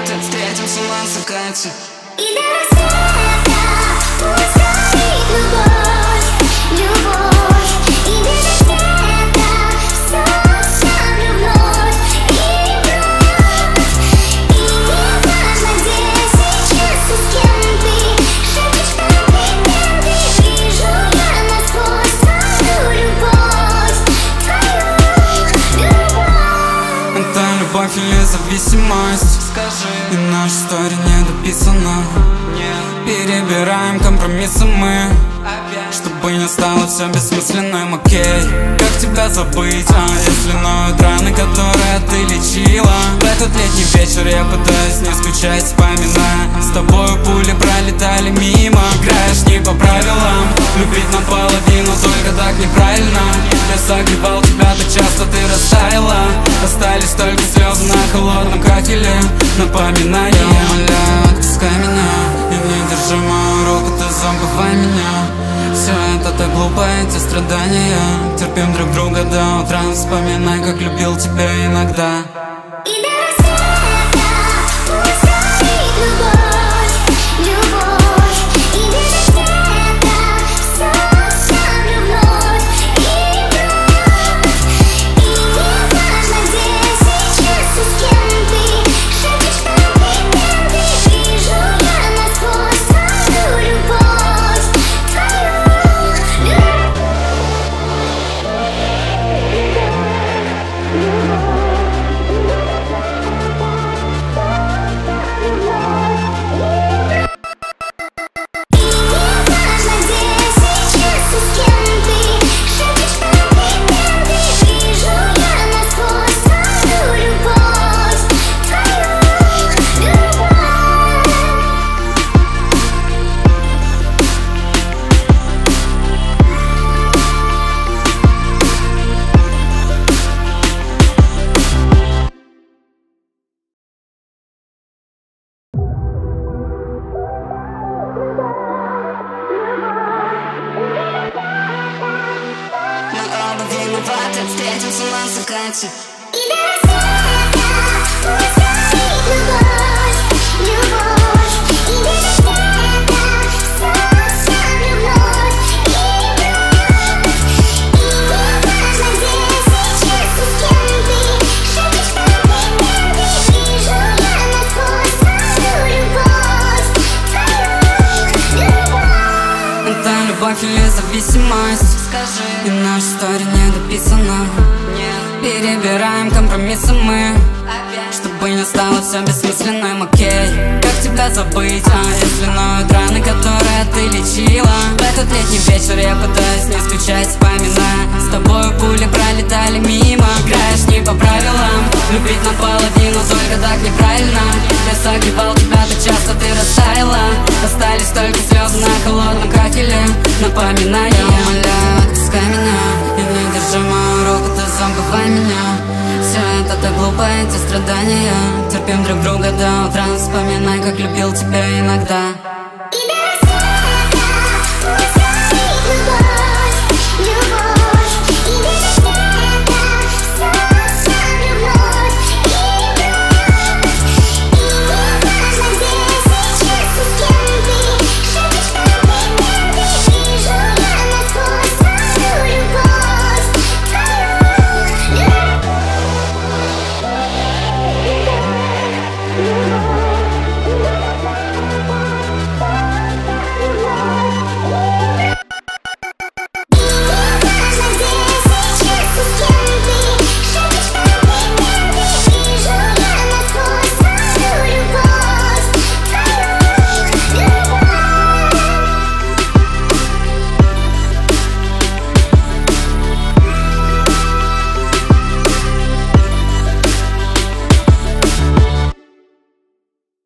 хватит, встретимся на закате. И до рассвета пусть горит любовь, любовь. И без ответа все оставлю вновь и вновь. И не важно, где сейчас и с кем ты шепчешь комплименты. Вижу я насквозь твою любовь, твою любовь. Это любовь или зависимость? Скажи, И наша история не дописана. нет, Перебираем компромиссы мы, опять. чтобы не стало все бессмысленным, окей. Как тебя забыть, если ноют раны, которые ты лечила? В этот летний вечер я пытаюсь не скучать, вспоминая. С тобою пули пролетали мимо. Играешь не по правилам, любить наполовину, только так неправильно. Я согревал тебя так часто, ты растаяла. Остались только слезы на холодном кафеле, напоминая. Я умоляю, отпускай меня и не держи мою руку, ты забывай меня. Все это так глупо, эти страдания. Терпим друг друга до утра. Вспоминай, как любил тебя иногда. И до рассвета пусть горит любовь, любовь. И без ответа все оставлю вновь и вновь. И не важно, где сейчас и с кем ты шепчешь комплименты. Вижу я насквозь твою любовь, твою любовь. И не важно, где сейчас и с кем ты шепчешь комплименты. Вижу я насквозь твою любовь, твою любовь. Мы оба виноваты, встретимся на закате. И до рассвета пусть горит любовь, любовь. И без ответа все оставлю вновь и вновь. И не важно, где сейчас и с кем ты шепчешь комплименты. Вижу я насквозь твою любовь, твою любовь. Это любовь или зависимость? Скажи, И наша история не дописана. нет, Перебираем компромиссы мы, опять. чтобы не стало все бессмысленным, окей. Как тебя забыть, если ноют раны, которые ты лечила? В этот летний вечер я пытаюсь не скучать, вспоминая. С тобою пули пролетали мимо. Играешь не по правилам, любить наполовину, только так неправильно. Я согревал тебя так часто, ты растаяла. Остались только слезы на холодном кафеле, напоминая. Я умоляю, отпускай меня и не держи мою руку, ты забывай меня. Все это так глупо, эти страдания. Терпим друг друга до утра. Вспоминай, как любил тебя иногда.